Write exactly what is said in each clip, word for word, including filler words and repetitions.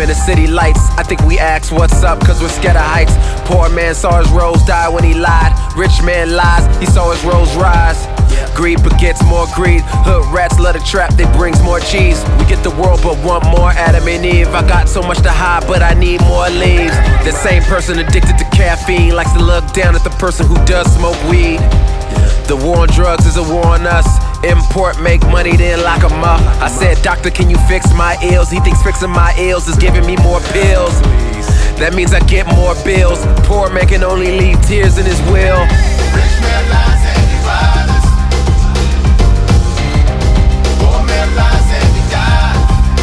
in the city lights. I think we ask what's up cause we're scared of heights. Poor man saw his rose die when he lied. Rich man lies, he saw his rose rise. Greed begets more greed. Hood rats love to trap, that brings more cheese. We get the world but want more Adam and Eve. I got so much to hide but I need more leaves. The same person addicted to caffeine likes to look down at the person who does smoke weed. The war on drugs is a war on us. Import, make money, then lock 'em up. I said, doctor, can you fix my ills? He thinks fixing my ills is giving me more pills. That means I get more bills. Poor man can only leave tears in his will. Rich man lies and he rises. Poor man lies and he dies.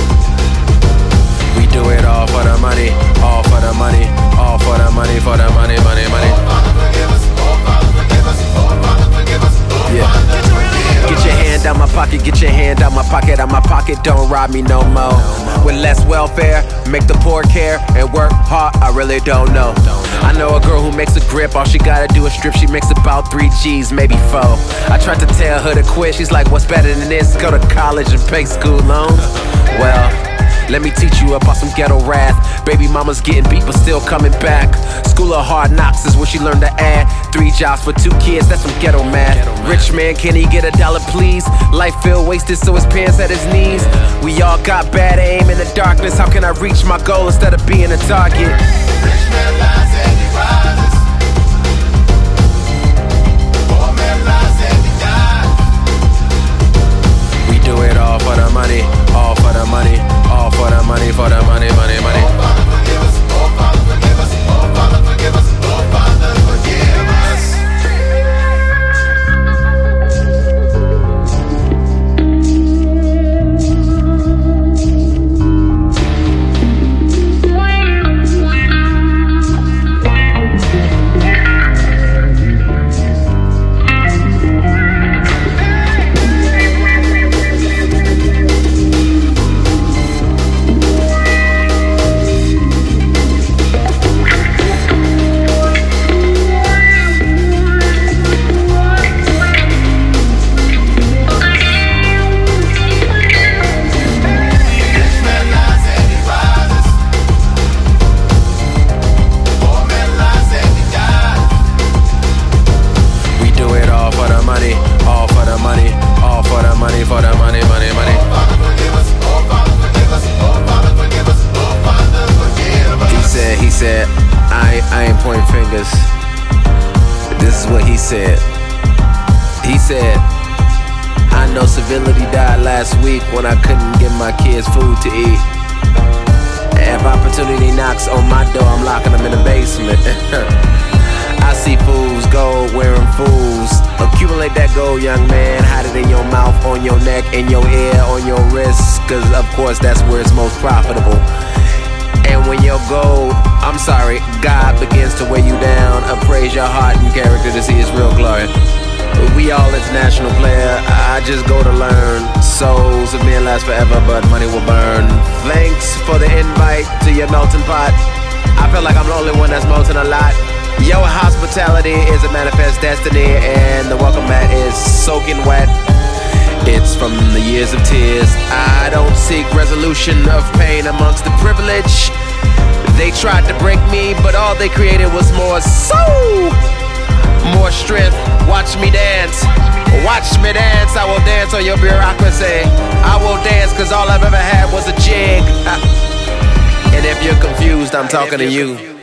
We do it all for the money, all for the money, all for the money, for the money, money, money. Oh, Father, forgive us. Oh, Father, forgive us. Oh, Father, forgive us. Oh, Yeah. Father, forgive us. Get your hand out my pocket, get your hand out my pocket, out my pocket, don't rob me no more. With less welfare, make the poor care, and work hard, I really don't know. I know a girl who makes a grip, all she gotta do is strip, she makes about three G's, maybe four. I tried to tell her to quit, she's like, what's better than this? Go to college and pay school loans? Well, let me teach you about some ghetto wrath. Baby mama's getting beat but still coming back. School of hard knocks is where she learned to add. Three jobs for two kids, that's some ghetto math. Rich man, can he get a dollar please? Life feel wasted so his pants at his knees. We all got bad aim in the darkness. How can I reach my goal instead of being a target? Rich man lies and he rises. Poor man lies and he dies. We do it all for the money, all for the money, all for the money, for the money, money, money. Oh, Father, forgive us. Oh, Father, forgive us. Oh, Father, forgive us. Oh, Father, forgive us. For the money, money, money. Oh, Father, forgive us. Oh, Father, forgive us. Oh, Father, forgive us. Oh, Father, forgive us. He said, he said, I, I ain't pointing fingers. This is what he said. He said, I know civility died last week when I couldn't give my kids food to eat. If opportunity knocks on my door, I'm locking them in the basement. I see fools, gold wearing fools. Accumulate that gold, young man. Hide it in your mouth, on your neck, in your ear, on your wrist. Cause of course that's where it's most profitable. And when your gold, I'm sorry, God begins to weigh you down, appraise your heart and character to see his real glory. We all international player, I just go to learn. Souls of men last forever, but money will burn. Thanks for the invite to your melting pot. I feel like I'm the only one that's melting a lot. Your hospitality is a manifest destiny, and the welcome mat is soaking wet. It's from the years of tears. I don't seek resolution of pain amongst the privileged. They tried to break me, but all they created was more soul, more strength. Watch me dance, watch me dance. I will dance on your bureaucracy. I will dance cause all I've ever had was a jig. And if you're confused, I'm talking to you.